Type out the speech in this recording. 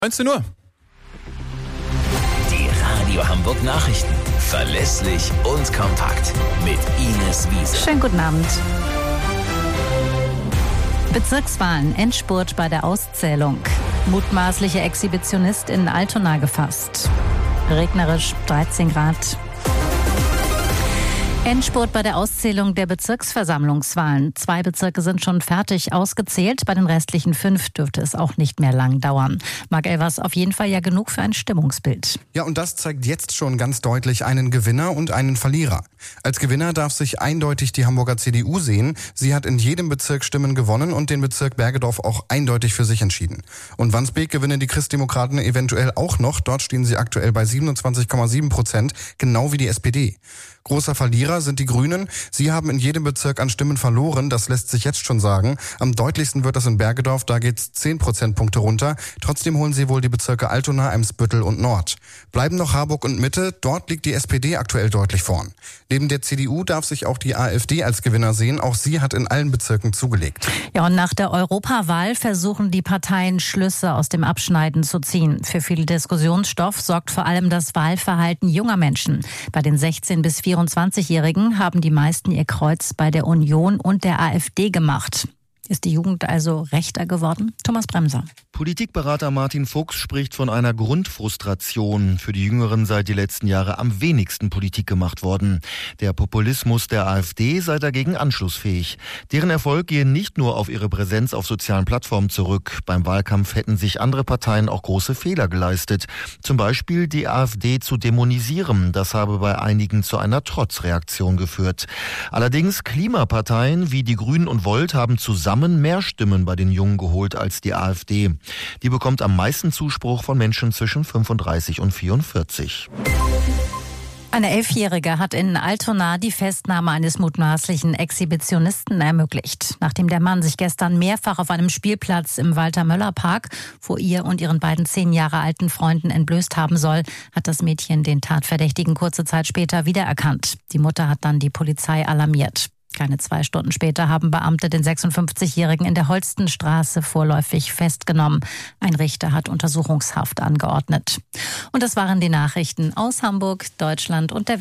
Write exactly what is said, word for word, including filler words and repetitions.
neunzehn Uhr. Die Radio Hamburg Nachrichten. Verlässlich und kompakt. Mit Ines Wiese. Schönen guten Abend. Bezirkswahlen, Endspurt bei der Auszählung. Mutmaßliche Exhibitionist in Altona gefasst. Regnerisch, dreizehn Grad. Endspurt bei der Auszählung der Bezirksversammlungswahlen. Zwei Bezirke sind schon fertig ausgezählt. Bei den restlichen fünf dürfte es auch nicht mehr lang dauern. Marc Elvers, auf jeden Fall ja genug für ein Stimmungsbild. Ja, und das zeigt jetzt schon ganz deutlich einen Gewinner und einen Verlierer. Als Gewinner darf sich eindeutig die Hamburger C D U sehen. Sie hat in jedem Bezirk Stimmen gewonnen und den Bezirk Bergedorf auch eindeutig für sich entschieden. Und Wandsbek gewinnen die Christdemokraten eventuell auch noch. Dort stehen sie aktuell bei siebenundzwanzig Komma sieben Prozent, genau wie die S P D. Großer Verlierer sind die Grünen. Sie haben in jedem Bezirk an Stimmen verloren, das lässt sich jetzt schon sagen. Am deutlichsten wird das in Bergedorf, da geht's zehn Prozentpunkte runter. Trotzdem holen sie wohl die Bezirke Altona, Eimsbüttel und Nord. Bleiben noch Harburg und Mitte, dort liegt die S P D aktuell deutlich vorn. Neben der C D U darf sich auch die AfD als Gewinner sehen, auch sie hat in allen Bezirken zugelegt. Ja, und nach der Europawahl versuchen die Parteien Schlüsse aus dem Abschneiden zu ziehen. Für viel Diskussionsstoff sorgt vor allem das Wahlverhalten junger Menschen. Bei den sechzehn- bis vierundzwanzigjährigen haben die meisten ihr Kreuz bei der Union und der AfD gemacht. Ist die Jugend also rechter geworden? Thomas Bremser. Politikberater Martin Fuchs spricht von einer Grundfrustration. Für die Jüngeren sei die letzten Jahre am wenigsten Politik gemacht worden. Der Populismus der AfD sei dagegen anschlussfähig. Deren Erfolg gehe nicht nur auf ihre Präsenz auf sozialen Plattformen zurück. Beim Wahlkampf hätten sich andere Parteien auch große Fehler geleistet. Zum Beispiel die AfD zu dämonisieren. Das habe bei einigen zu einer Trotzreaktion geführt. Allerdings Klimaparteien wie die Grünen und Volt haben zusammen mehr Stimmen bei den Jungen geholt als die AfD. Die bekommt am meisten Zuspruch von Menschen zwischen fünfunddreißig und vierundvierzig. Eine Elfjährige hat in Altona die Festnahme eines mutmaßlichen Exhibitionisten ermöglicht. Nachdem der Mann sich gestern mehrfach auf einem Spielplatz im Walter-Möller-Park vor ihr und ihren beiden zehn Jahre alten Freunden entblößt haben soll, hat das Mädchen den Tatverdächtigen kurze Zeit später wiedererkannt. Die Mutter hat dann die Polizei alarmiert. Keine zwei Stunden später haben Beamte den sechsundfünfzigjährigen in der Holstenstraße vorläufig festgenommen. Ein Richter hat Untersuchungshaft angeordnet. Und das waren die Nachrichten aus Hamburg, Deutschland und der Welt.